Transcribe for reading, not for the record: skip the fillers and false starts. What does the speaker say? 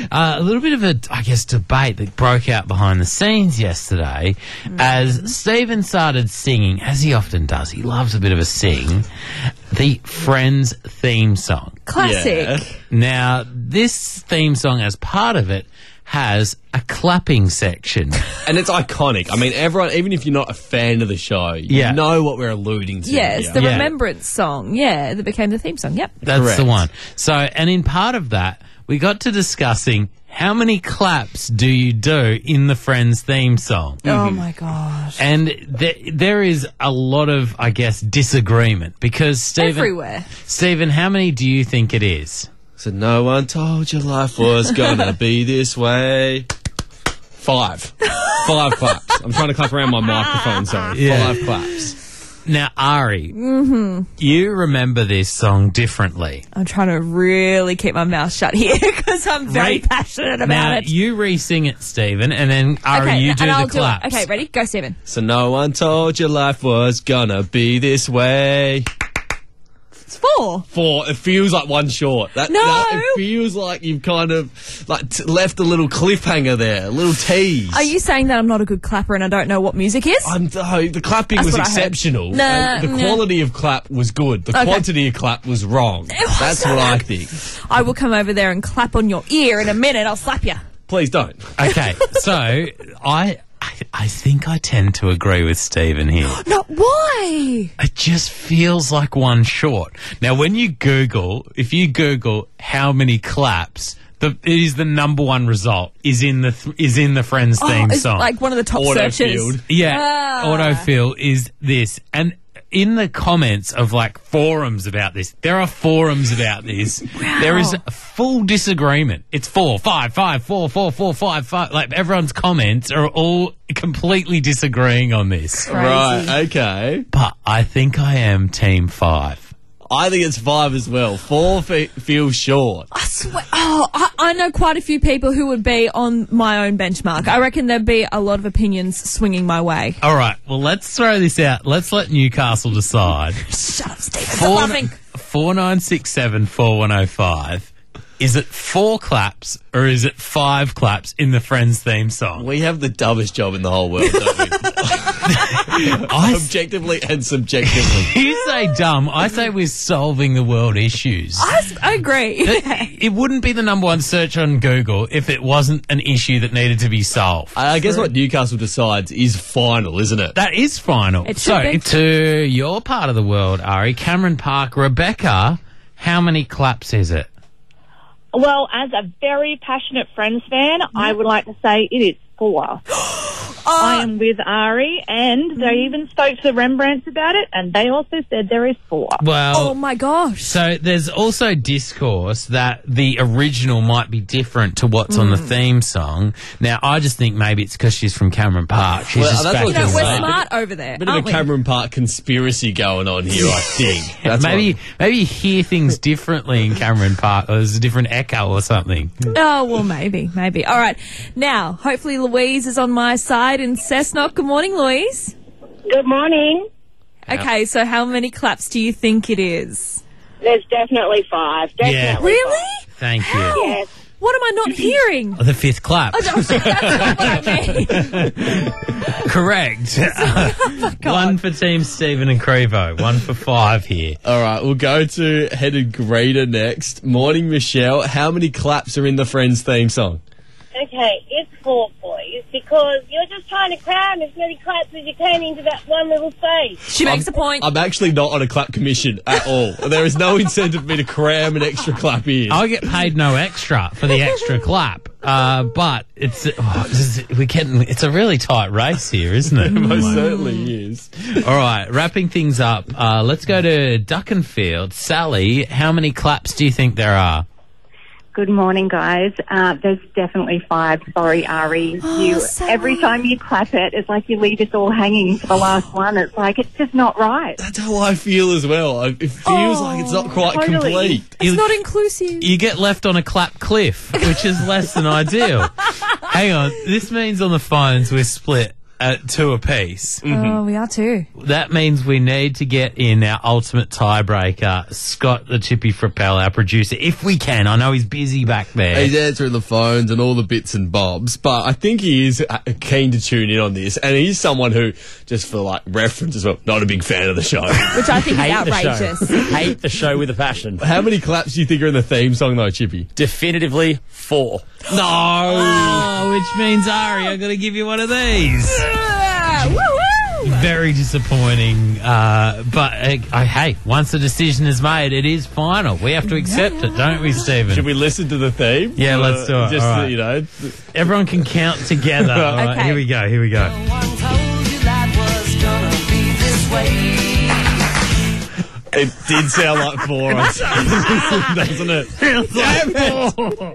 A little bit of a, I guess, debate that broke out behind the scenes yesterday as Stephen started singing, as he often does. He loves a bit of a sing, the Friends theme song. Classic. Yeah. Now, this theme song, as part of it, has a clapping section. And it's iconic. I mean, everyone, even if you're not a fan of the show, you know what we're alluding to. Yeah, it's here. the Remembrance song. Yeah, that became the theme song. Yep. That's Correct. the one. So, and in part of that, we got to discussing how many claps do you do in the Friends theme song? Oh, my gosh. And there is a lot of, I guess, disagreement because Everywhere. Stephen, how many do you think it is? So no one told you life was gonna be this way. 5. 5 claps. I'm trying to clap around my microphone, sorry. Yeah. 5 claps. Now, Ari, you remember this song differently. I'm trying to really keep my mouth shut here because I'm very passionate about now, it. you re-sing it, Stephen, and then, Ari, you do and I'll the claps. Okay, ready? Go, Stephen. So no one told you life was gonna be this way. It's 4. 4. It feels like one short. No! It feels like you've kind of like left a little cliffhanger there, a little tease. Are you saying that I'm not a good clapper and I don't know what music is? The clapping That's was what I heard. exceptional. No, and the no. quality of clap was good. The quantity of clap was wrong. That's what I think. I will come over there and clap on your ear in a minute. I'll slap you. Please don't. Okay, so I think I tend to agree with Stephen here. No, why? It just feels like one short. Now, when you if you Google how many claps, it is the number one result is in the Friends theme It's song. like one of the top searches. Autofield. Yeah, autofill is this. And in the comments of like forums about this, there are forums about this. Wow. There is a full disagreement. It's 4, 5, 5, 4, 4, 4, 5, 5. Like everyone's comments are all completely disagreeing on this. Crazy. Right, okay. But I think I am team 5. I think it's 5 as well. 4 feels short. I swear. Oh, I know quite a few people who would be on my own benchmark. I reckon there'd be a lot of opinions swinging my way. All right, well, let's throw this out. Let's let Newcastle decide. Shut up, Stephen. Stop laughing. 4967 4105. Is it 4 claps or is it 5 claps in the Friends theme song? We have the dumbest job in the whole world, don't we? Objectively and subjectively. You say dumb. I say we're solving the world issues. I agree. It wouldn't be the number one search on Google if it wasn't an issue that needed to be solved. I guess what Newcastle decides is final, isn't it? That is final. It should So, be. to your part of the world, Ari, Cameron Park, Rebecca, how many claps is it? Well, as a very passionate Friends fan, I would like to say it is 4. I am with Ari, and they even spoke to the Rembrandts about it, and they also said there is 4. Well, Oh, my gosh. so there's also discourse that the original might be different to what's on the theme song. Now, I just think maybe it's because she's from Cameron Park. She's Well, just that's back what You know, in we're the- smart over there, Bit of aren't a we? Cameron Park conspiracy going on here, I think. That's maybe you hear things differently in Cameron Park, or there's a different echo or something. Oh, well, maybe. All right. Now, hopefully Louise is on my side in Cessnock. Good morning, Louise. Good morning. Okay, so how many claps do you think it is? There's definitely 5. Definitely. Really? Thank you. Yes. What am I not hearing? The 5th clap. Oh, that's not what I mean. Correct. One for Team Stephen and Crevo. 1 for 5 here. All right, we'll go to Headed Grader next. Morning, Michelle. How many claps are in the Friends theme song? Okay, it's 4, boys, because you're just trying to cram as many claps as you can into that one little space. She makes a point. I'm actually not on a clap commission at all. There is no incentive for me to cram an extra clap in. I get paid no extra for the extra clap. But it's a really tight race here, isn't it? Most certainly is. All right, wrapping things up. Let's go to Duckenfield. Sally, how many claps do you think there are? Good morning, guys. There's definitely 5. Sorry, Ari. Sally. Every time you clap it, it's like you leave us all hanging for the last one. It's like, it's just not right. That's how I feel as well. It feels like it's not quite totally. complete. It's not inclusive. You get left on a clap cliff, which is less than ideal. Hang on, this means on the phones we're split. at 2 apiece. Oh, we are too. That means we need to get in our ultimate tiebreaker, Scott the Chippy Frappel, our producer, if we can. I know he's busy back there. He's answering the phones and all the bits and bobs, but I think he is keen to tune in on this, and he's someone who, just for like reference as well, not a big fan of the show. Which I think is Hate the show. outrageous. Hate the show with a passion. How many claps do you think are in the theme song though, Chippy? Definitively 4. No! Oh, which means, Ari, I've got to give you one of these. Woo-woo! Very disappointing. But hey, once the decision is made, it is final. We have to accept it, don't we, Stephen? Should we listen to the theme? Yeah, let's do it. Just, All right. you know. Everyone can count together. All right, Okay. here we go. Here we go. It did sound like 4, doesn't it? Damn it.